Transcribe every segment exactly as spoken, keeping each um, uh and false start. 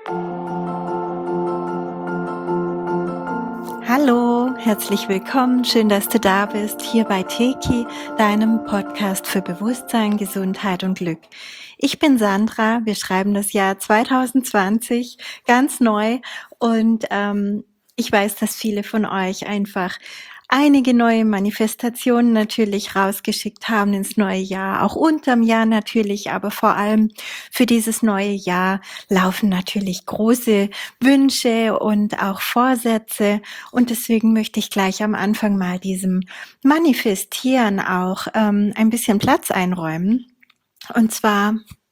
Hallo, herzlich willkommen. Schön, dass du da bist, hier bei Teki, deinem Podcast für Bewusstsein, Gesundheit und Glück. Ich bin Sandra, wir schreiben das Jahr zwanzig zwanzig, ganz neu, und ähm, ich weiß, dass viele von euch einfach einige neue Manifestationen natürlich rausgeschickt haben ins neue Jahr, auch unterm Jahr natürlich, aber vor allem für dieses neue Jahr laufen natürlich große Wünsche und auch Vorsätze, und deswegen möchte ich gleich am Anfang mal diesem Manifestieren auch ähm, ein bisschen Platz einräumen. Und zwar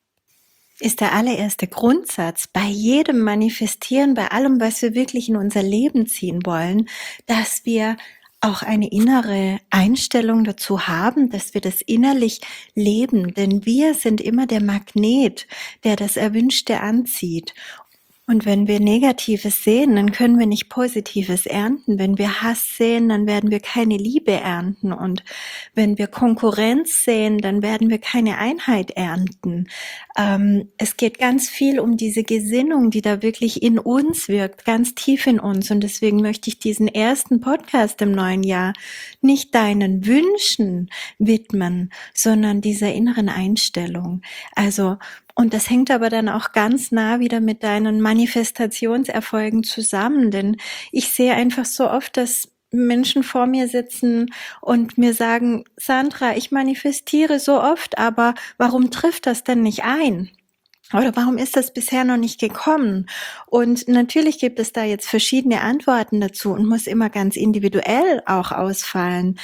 ist der allererste Grundsatz bei jedem Manifestieren, bei allem, was wir wirklich in unser Leben ziehen wollen, dass wir auch eine innere Einstellung dazu haben, dass wir das innerlich leben. Denn wir sind immer der Magnet, der das Erwünschte anzieht. Und wenn wir Negatives sehen, dann können wir nicht Positives ernten. Wenn wir Hass sehen, dann werden wir keine Liebe ernten. Und wenn wir Konkurrenz sehen, dann werden wir keine Einheit ernten. Ähm, es geht ganz viel um diese Gesinnung, die da wirklich in uns wirkt, ganz tief in uns. Und deswegen möchte ich diesen ersten Podcast im neuen Jahr nicht deinen Wünschen widmen, sondern dieser inneren Einstellung. Also, und das hängt aber dann auch ganz nah wieder mit deinen Manifestationserfolgen zusammen, denn ich sehe einfach so oft, dass Menschen vor mir sitzen und mir sagen: Sandra, ich manifestiere so oft, aber warum trifft das denn nicht ein? Oder warum ist das bisher noch nicht gekommen? Und natürlich gibt es da jetzt verschiedene Antworten dazu und muss immer ganz individuell auch ausfallen.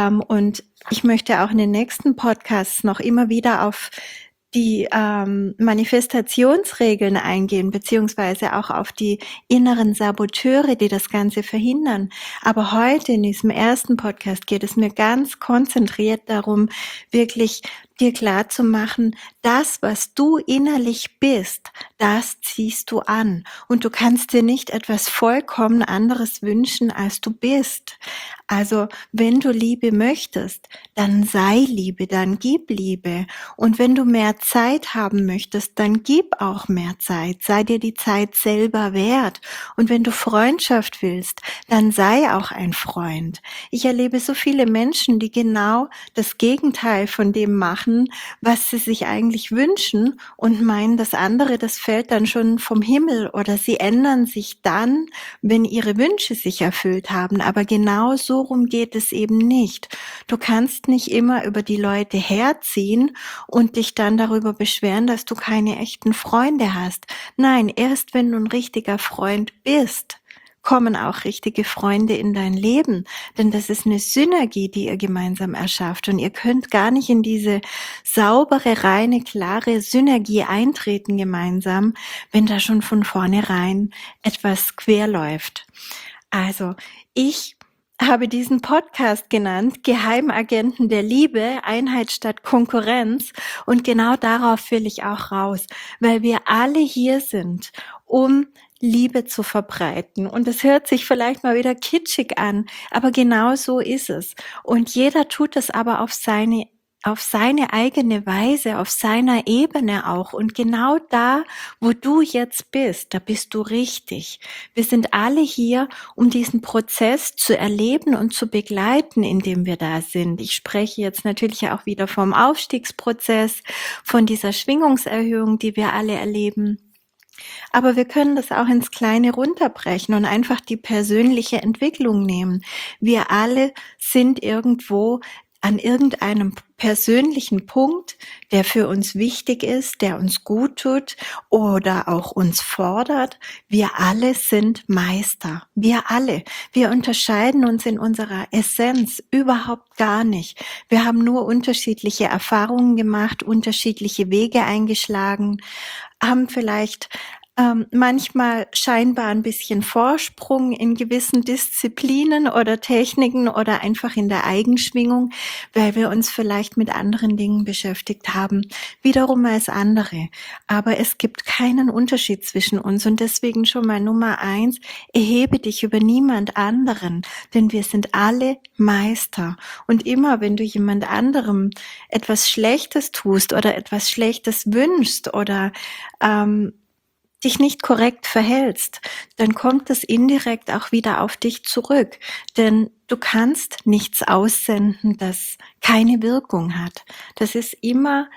Und ich möchte auch in den nächsten Podcasts noch immer wieder auf die ähm, Manifestationsregeln eingehen, beziehungsweise auch auf die inneren Saboteure, die das Ganze verhindern. Aber heute in diesem ersten Podcast geht es mir ganz konzentriert darum, wirklich dir klar zu machen, das, was du innerlich bist, das ziehst du an. Und du kannst dir nicht etwas vollkommen anderes wünschen, als du bist. Also, wenn du Liebe möchtest, dann sei Liebe, dann gib Liebe. Und wenn du mehr Zeit haben möchtest, dann gib auch mehr Zeit. Sei dir die Zeit selber wert. Und wenn du Freundschaft willst, dann sei auch ein Freund. Ich erlebe so viele Menschen, die genau das Gegenteil von dem machen, was sie sich eigentlich wünschen, und meinen, das andere, das fällt dann schon vom Himmel, oder sie ändern sich dann, wenn ihre Wünsche sich erfüllt haben. Aber genau so rum geht es eben nicht. Du kannst nicht immer über die Leute herziehen und dich dann darüber beschweren, dass du keine echten Freunde hast. Nein, erst wenn du ein richtiger Freund bist, kommen auch richtige Freunde in dein Leben, denn das ist eine Synergie, die ihr gemeinsam erschafft, und ihr könnt gar nicht in diese saubere, reine, klare Synergie eintreten gemeinsam, wenn da schon von vornherein etwas quer läuft. Also, ich habe diesen Podcast genannt Geheimagenten der Liebe, Einheit statt Konkurrenz, und genau darauf will ich auch raus, weil wir alle hier sind, um Liebe zu verbreiten. Und es hört sich vielleicht mal wieder kitschig an, aber genau so ist es. Und jeder tut es aber auf seine auf seine eigene Weise, auf seiner Ebene auch. Und genau da, wo du jetzt bist, da bist du richtig. Wir sind alle hier, um diesen Prozess zu erleben und zu begleiten, in dem wir da sind. Ich spreche jetzt natürlich auch wieder vom Aufstiegsprozess, von dieser Schwingungserhöhung, die wir alle erleben. Aber wir können das auch ins Kleine runterbrechen und einfach die persönliche Entwicklung nehmen. Wir alle sind irgendwo an irgendeinem persönlichen Punkt, der für uns wichtig ist, der uns gut tut oder auch uns fordert. Wir alle sind Meister. Wir alle. Wir unterscheiden uns in unserer Essenz überhaupt gar nicht. Wir haben nur unterschiedliche Erfahrungen gemacht, unterschiedliche Wege eingeschlagen, haben vielleicht ähm, manchmal scheinbar ein bisschen Vorsprung in gewissen Disziplinen oder Techniken oder einfach in der Eigenschwingung, weil wir uns vielleicht mit anderen Dingen beschäftigt haben, wiederum als andere. Aber es gibt keinen Unterschied zwischen uns, und deswegen schon mal Nummer eins: erhebe dich über niemand anderen, denn wir sind alle Meister. Und immer, wenn du jemand anderem etwas Schlechtes tust oder etwas Schlechtes wünschst oder ähm, dich nicht korrekt verhältst, dann kommt es indirekt auch wieder auf dich zurück. Denn du kannst nichts aussenden, das keine Wirkung hat. Das ist immer,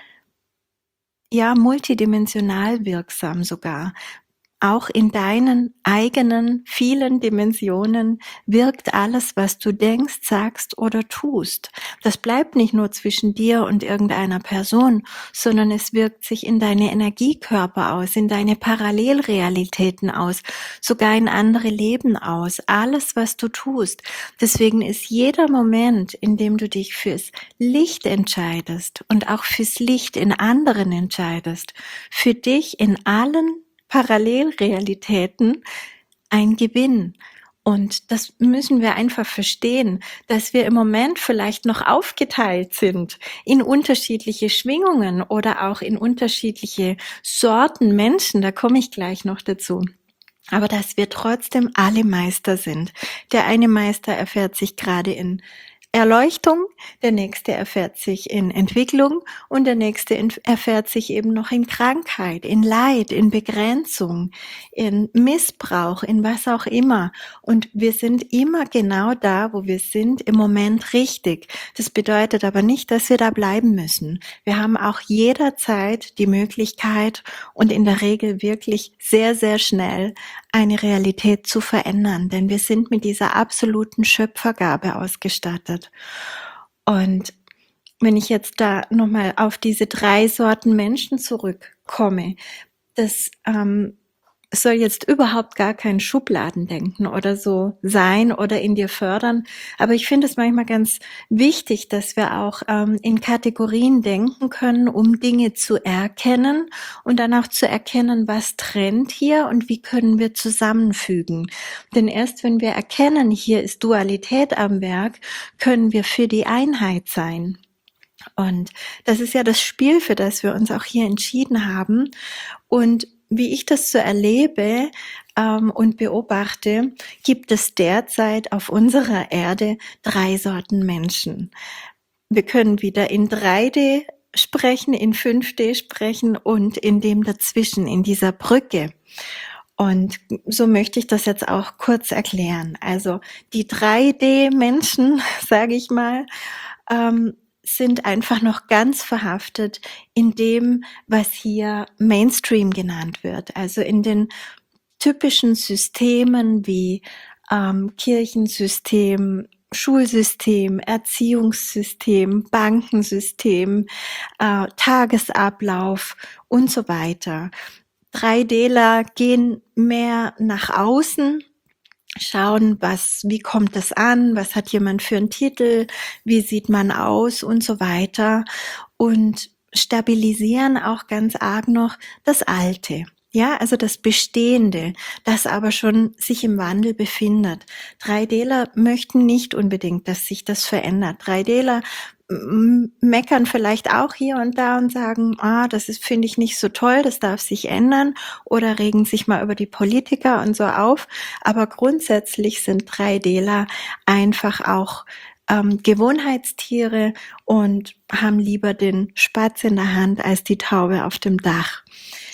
ja, multidimensional wirksam sogar. Auch in deinen eigenen vielen Dimensionen wirkt alles, was du denkst, sagst oder tust. Das bleibt nicht nur zwischen dir und irgendeiner Person, sondern es wirkt sich in deine Energiekörper aus, in deine Parallelrealitäten aus, sogar in andere Leben aus. Alles, was du tust. Deswegen ist jeder Moment, in dem du dich fürs Licht entscheidest und auch fürs Licht in anderen entscheidest, für dich in allen Parallelrealitäten ein Gewinn. Und das müssen wir einfach verstehen, dass wir im Moment vielleicht noch aufgeteilt sind in unterschiedliche Schwingungen oder auch in unterschiedliche Sorten Menschen. Da komme ich gleich noch dazu. Aber dass wir trotzdem alle Meister sind. Der eine Meister erfährt sich gerade in Erleuchtung, der nächste erfährt sich in Entwicklung und der nächste erfährt sich eben noch in Krankheit, in Leid, in Begrenzung, in Missbrauch, in was auch immer. Und wir sind immer genau da, wo wir sind, im Moment richtig. Das bedeutet aber nicht, dass wir da bleiben müssen. Wir haben auch jederzeit die Möglichkeit und in der Regel wirklich sehr, sehr schnell eine Realität zu verändern, denn wir sind mit dieser absoluten Schöpfergabe ausgestattet. Und wenn ich jetzt da nochmal auf diese drei Sorten Menschen zurückkomme, das ähm, soll jetzt überhaupt gar kein Schubladendenken oder so sein oder in dir fördern, aber ich finde es manchmal ganz wichtig, dass wir auch ähm, in Kategorien denken können, um Dinge zu erkennen und dann auch zu erkennen, was trennt hier und wie können wir zusammenfügen. Denn erst wenn wir erkennen, hier ist Dualität am Werk, können wir für die Einheit sein. Und das ist ja das Spiel, für das wir uns auch hier entschieden haben. Und wie ich das so erlebe ähm, und beobachte, gibt es derzeit auf unserer Erde drei Sorten Menschen. Wir können wieder in drei D sprechen, in fünf D sprechen und in dem dazwischen, in dieser Brücke. Und so möchte ich das jetzt auch kurz erklären. Also die drei D-Menschen, sage ich mal, ähm, sind einfach noch ganz verhaftet in dem, was hier Mainstream genannt wird. Also in den typischen Systemen wie ähm, Kirchensystem, Schulsystem, Erziehungssystem, Bankensystem, äh, Tagesablauf und so weiter. drei Dler gehen mehr nach außen, schauen, was, wie kommt es an, was hat jemand für einen Titel, wie sieht man aus und so weiter und stabilisieren auch ganz arg noch das Alte. Ja, also das Bestehende, das aber schon sich im Wandel befindet. drei Dler möchten nicht unbedingt, dass sich das verändert. drei Dler meckern vielleicht auch hier und da und sagen, ah, das ist, finde ich nicht so toll, das darf sich ändern, oder regen sich mal über die Politiker und so auf. Aber grundsätzlich sind drei Dler einfach auch ähm, Gewohnheitstiere und haben lieber den Spatz in der Hand als die Taube auf dem Dach.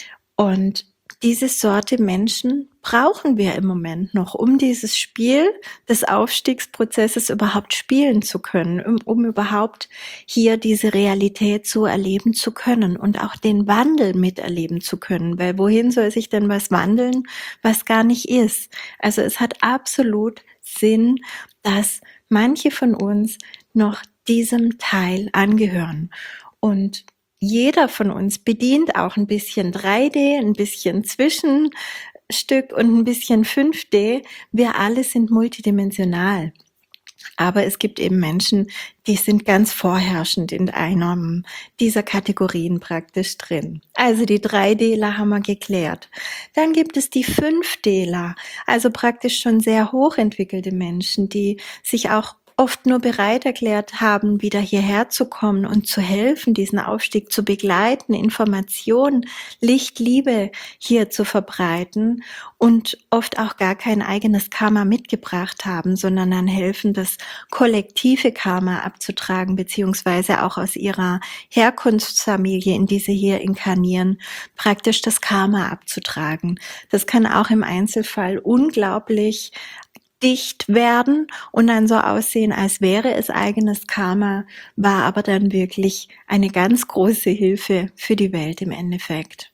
Und diese Sorte Menschen brauchen wir im Moment noch, um dieses Spiel des Aufstiegsprozesses überhaupt spielen zu können, um, um überhaupt hier diese Realität so erleben zu können und auch den Wandel miterleben zu können. Weil wohin soll sich denn was wandeln, was gar nicht ist? Also es hat absolut Sinn, dass manche von uns noch diesem Teil angehören. Und jeder von uns bedient auch ein bisschen drei D, ein bisschen Zwischenstück und ein bisschen fünf D. Wir alle sind multidimensional. Aber es gibt eben Menschen, die sind ganz vorherrschend in einer dieser Kategorien praktisch drin. Also die drei Dler haben wir geklärt. Dann gibt es die fünf Dler, also praktisch schon sehr hochentwickelte Menschen, die sich auch oft nur bereit erklärt haben, wieder hierher zu kommen und zu helfen, diesen Aufstieg zu begleiten, Information, Licht, Liebe hier zu verbreiten und oft auch gar kein eigenes Karma mitgebracht haben, sondern dann helfen, das kollektive Karma abzutragen, beziehungsweise auch aus ihrer Herkunftsfamilie, in die sie hier inkarnieren, praktisch das Karma abzutragen. Das kann auch im Einzelfall unglaublich dicht werden und dann so aussehen, als wäre es eigenes Karma, war aber dann wirklich eine ganz große Hilfe für die Welt im Endeffekt.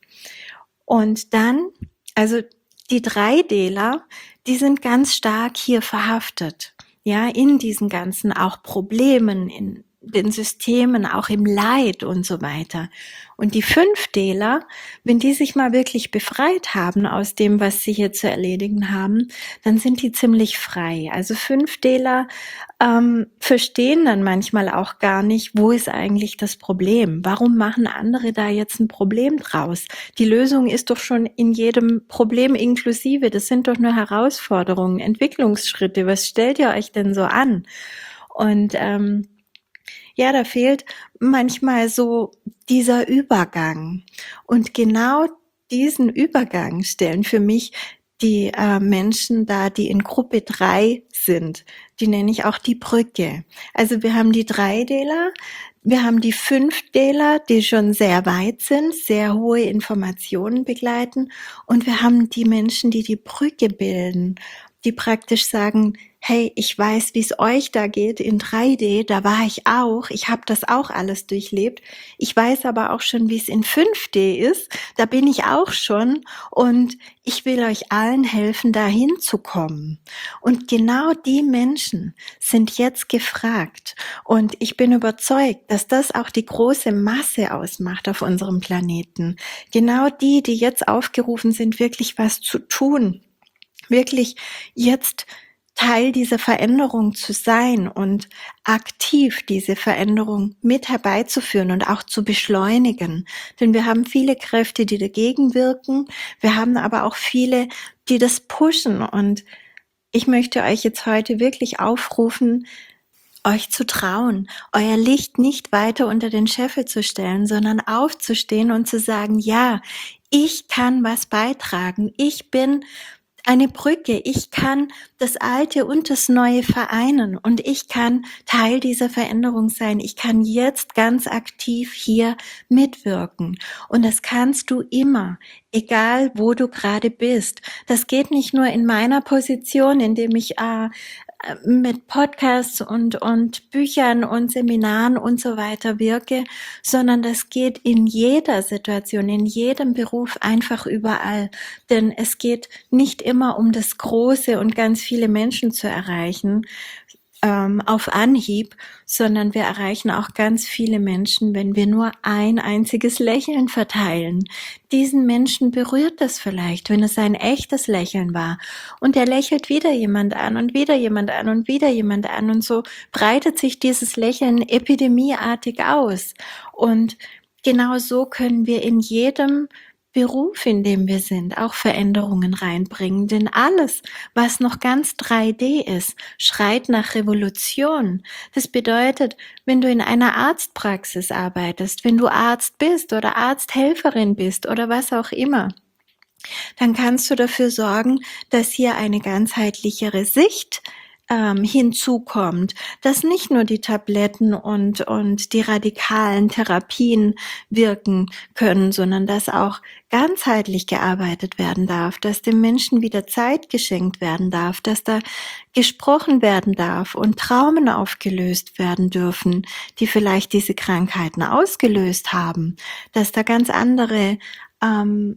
Und dann, also die Dreideler, die sind ganz stark hier verhaftet, ja, in diesen ganzen auch Problemen, in den Systemen, auch im Leid und so weiter. Und die Fünfdeler, wenn die sich mal wirklich befreit haben aus dem, was sie hier zu erledigen haben, dann sind die ziemlich frei. Also Fünfdeler ähm, verstehen dann manchmal auch gar nicht, wo ist eigentlich das Problem? Warum machen andere da jetzt ein Problem draus? Die Lösung ist doch schon in jedem Problem inklusive. Das sind doch nur Herausforderungen, Entwicklungsschritte. Was stellt ihr euch denn so an? Und ähm, ja, da fehlt manchmal so dieser Übergang. Und genau diesen Übergang stellen für mich die äh, Menschen da, die in Gruppe drei sind. Die nenne ich auch die Brücke. Also wir haben die Dreideler, wir haben die Fünfdeler, die schon sehr weit sind, sehr hohe Informationen begleiten. Und wir haben die Menschen, die die Brücke bilden, die praktisch sagen, hey, ich weiß, wie es euch da geht in drei D, da war ich auch, ich habe das auch alles durchlebt. Ich weiß aber auch schon, wie es in fünf D ist, da bin ich auch schon und ich will euch allen helfen, da hinzukommen. Und genau die Menschen sind jetzt gefragt und ich bin überzeugt, dass das auch die große Masse ausmacht auf unserem Planeten. Genau die, die jetzt aufgerufen sind, wirklich was zu tun, wirklich jetzt Teil dieser Veränderung zu sein und aktiv diese Veränderung mit herbeizuführen und auch zu beschleunigen. Denn wir haben viele Kräfte, die dagegen wirken. Wir haben aber auch viele, die das pushen. Und ich möchte euch jetzt heute wirklich aufrufen, euch zu trauen, euer Licht nicht weiter unter den Scheffel zu stellen, sondern aufzustehen und zu sagen, ja, ich kann was beitragen. Ich bin eine Brücke. Ich kann das Alte und das Neue vereinen und ich kann Teil dieser Veränderung sein. Ich kann jetzt ganz aktiv hier mitwirken und das kannst du immer, egal wo du gerade bist. Das geht nicht nur in meiner Position, indem ich äh, mit Podcasts und, und Büchern und Seminaren und so weiter wirke, sondern das geht in jeder Situation, in jedem Beruf, einfach überall. Denn es geht nicht immer um das Große und ganz viele Menschen zu erreichen, ähm, auf Anhieb, sondern wir erreichen auch ganz viele Menschen, wenn wir nur ein einziges Lächeln verteilen. Diesen Menschen berührt das vielleicht, wenn es ein echtes Lächeln war. Und er lächelt wieder jemand an und wieder jemand an und wieder jemand an. Und so breitet sich dieses Lächeln epidemieartig aus. Und genau so können wir in jedem Beruf, in dem wir sind, auch Veränderungen reinbringen. Denn alles, was noch ganz drei D ist, schreit nach Revolution. Das bedeutet, wenn du in einer Arztpraxis arbeitest, wenn du Arzt bist oder Arzthelferin bist oder was auch immer, dann kannst du dafür sorgen, dass hier eine ganzheitlichere Sicht ähm, hinzukommt, dass nicht nur die Tabletten und, und die radikalen Therapien wirken können, sondern dass auch ganzheitlich gearbeitet werden darf, dass dem Menschen wieder Zeit geschenkt werden darf, dass da gesprochen werden darf und Traumen aufgelöst werden dürfen, die vielleicht diese Krankheiten ausgelöst haben, dass da ganz andere ähm,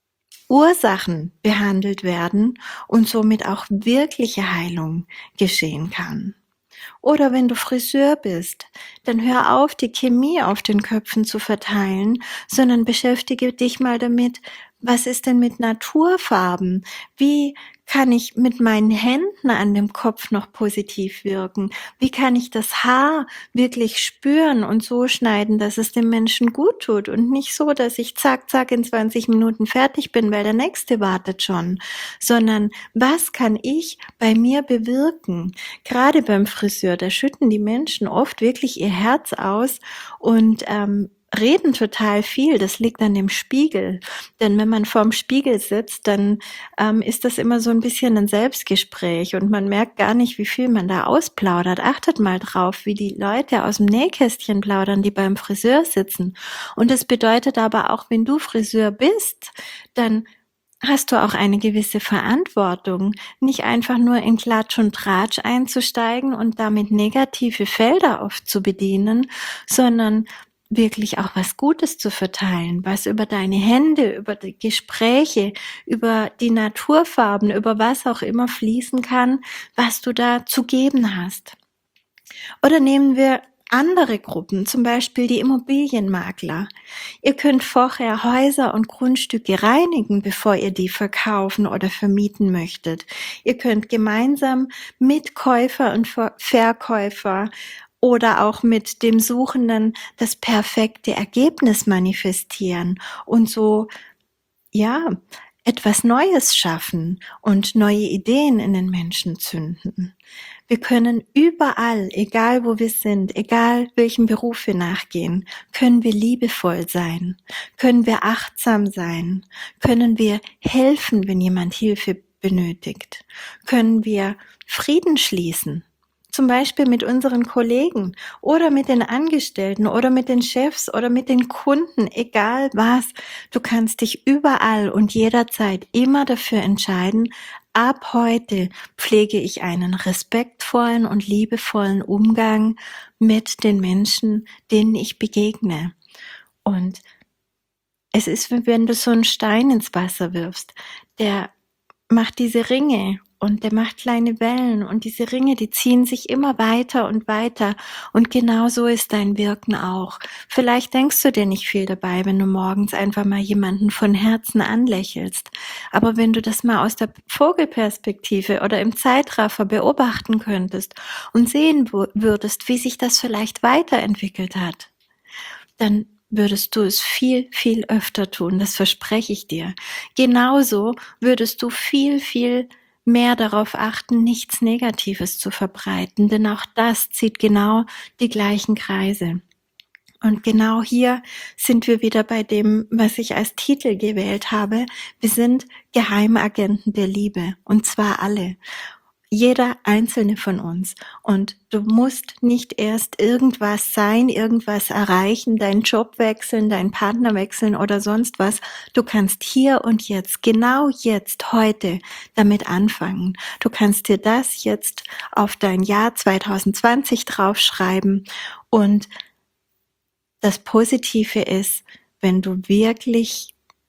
Ursachen behandelt werden und somit auch wirkliche Heilung geschehen kann. Oder wenn du Friseur bist, dann hör auf, die Chemie auf den Köpfen zu verteilen, sondern beschäftige dich mal damit, Was ist denn mit Naturfarben? Wie kann ich mit meinen Händen an dem Kopf noch positiv wirken? Wie kann ich das Haar wirklich spüren und so schneiden, dass es dem Menschen gut tut und nicht so, dass ich zack, zack in zwanzig Minuten fertig bin, weil der nächste wartet schon, sondern was kann ich bei mir bewirken? Gerade beim Friseur, da schütten die Menschen oft wirklich ihr Herz aus und ähm, reden total viel. Das liegt an dem Spiegel. Denn wenn man vorm Spiegel sitzt, dann ähm, ist das immer so ein bisschen ein Selbstgespräch und man merkt gar nicht, wie viel man da ausplaudert. Achtet mal drauf, wie die Leute aus dem Nähkästchen plaudern, die beim Friseur sitzen. Und das bedeutet aber auch, wenn du Friseur bist, dann hast du auch eine gewisse Verantwortung, nicht einfach nur in Klatsch und Tratsch einzusteigen und damit negative Felder oft zu bedienen, sondern wirklich auch was Gutes zu verteilen, was über deine Hände, über die Gespräche, über die Naturfarben, über was auch immer fließen kann, was du da zu geben hast. Oder nehmen wir andere Gruppen, zum Beispiel die Immobilienmakler. Ihr könnt vorher Häuser und Grundstücke reinigen, bevor ihr die verkaufen oder vermieten möchtet. Ihr könnt gemeinsam mit Käufer und Verkäufer oder auch mit dem Suchenden das perfekte Ergebnis manifestieren und so, ja, etwas Neues schaffen und neue Ideen in den Menschen zünden. Wir können überall, egal wo wir sind, egal welchem Beruf wir nachgehen, können wir liebevoll sein, können wir achtsam sein, können wir helfen, wenn jemand Hilfe benötigt, können wir Frieden schließen. Zum Beispiel mit unseren Kollegen oder mit den Angestellten oder mit den Chefs oder mit den Kunden, egal was. Du kannst dich überall und jederzeit immer dafür entscheiden, ab heute pflege ich einen respektvollen und liebevollen Umgang mit den Menschen, denen ich begegne. Und es ist, wie wenn du so einen Stein ins Wasser wirfst, der macht diese Ringe und der macht kleine Wellen und diese Ringe, die ziehen sich immer weiter und weiter und genau so ist dein Wirken auch. Vielleicht denkst du dir nicht viel dabei, wenn du morgens einfach mal jemanden von Herzen anlächelst, aber wenn du das mal aus der Vogelperspektive oder im Zeitraffer beobachten könntest und sehen würdest, wie sich das vielleicht weiterentwickelt hat, dann würdest du es viel, viel öfter tun, das verspreche ich dir. Genauso würdest du viel, viel mehr darauf achten, nichts Negatives zu verbreiten, denn auch das zieht genau die gleichen Kreise. Und genau hier sind wir wieder bei dem, was ich als Titel gewählt habe. Wir sind Geheimagenten der Liebe, und zwar alle. Jeder einzelne von uns. Und du musst nicht erst irgendwas sein, irgendwas erreichen, deinen Job wechseln, deinen Partner wechseln oder sonst was. Du kannst hier und jetzt, genau jetzt, heute damit anfangen. Du kannst dir das jetzt auf dein Jahr zwanzig zwanzig draufschreiben. Und das Positive ist, wenn du wirklich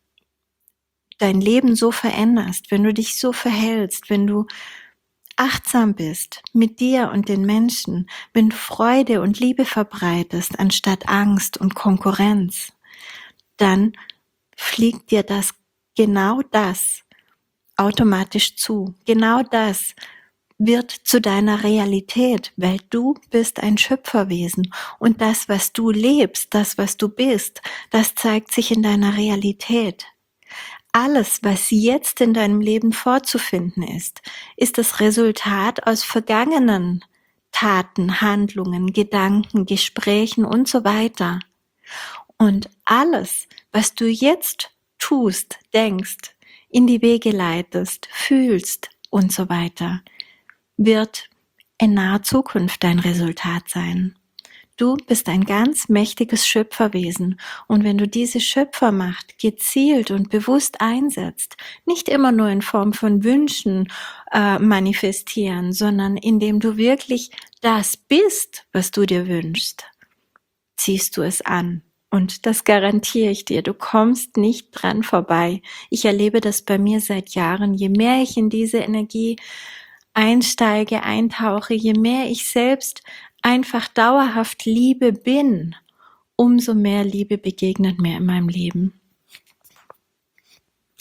dein Leben so veränderst, wenn du dich so verhältst, wenn du achtsam bist mit dir und den Menschen, wenn du Freude und Liebe verbreitest anstatt Angst und Konkurrenz, dann fliegt dir das, genau das automatisch zu. Genau das wird zu deiner Realität, weil du bist ein Schöpferwesen und das, was du lebst, das, was du bist, das zeigt sich in deiner Realität. Alles, was jetzt in deinem Leben vorzufinden ist, ist das Resultat aus vergangenen Taten, Handlungen, Gedanken, Gesprächen und so weiter. Und alles, was du jetzt tust, denkst, in die Wege leitest, fühlst und so weiter, wird in naher Zukunft dein Resultat sein. Du bist ein ganz mächtiges Schöpferwesen und wenn du diese Schöpfermacht gezielt und bewusst einsetzt, nicht immer nur in Form von Wünschen äh, manifestieren, sondern indem du wirklich das bist, was du dir wünschst, ziehst du es an. Und das garantiere ich dir, du kommst nicht dran vorbei. Ich erlebe das bei mir seit Jahren. Je mehr ich in diese Energie einsteige, eintauche, je mehr ich selbst einfach dauerhaft Liebe bin, umso mehr Liebe begegnet mir in meinem Leben.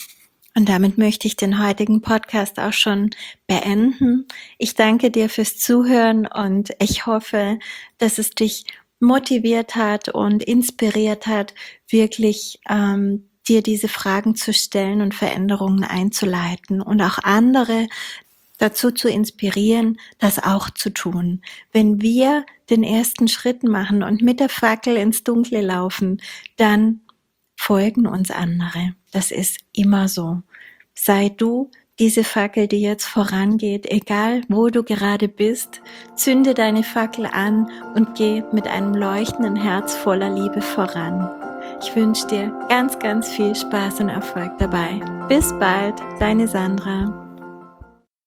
Und damit möchte ich den heutigen Podcast auch schon beenden. Ich danke dir fürs Zuhören und ich hoffe, dass es dich motiviert hat und inspiriert hat, wirklich ähm, dir diese Fragen zu stellen und Veränderungen einzuleiten und auch andere dazu zu inspirieren, das auch zu tun. Wenn wir den ersten Schritt machen und mit der Fackel ins Dunkle laufen, dann folgen uns andere. Das ist immer so. Sei du diese Fackel, die jetzt vorangeht, egal wo du gerade bist, zünde deine Fackel an und geh mit einem leuchtenden Herz voller Liebe voran. Ich wünsche dir ganz, ganz viel Spaß und Erfolg dabei. Bis bald, deine Sandra.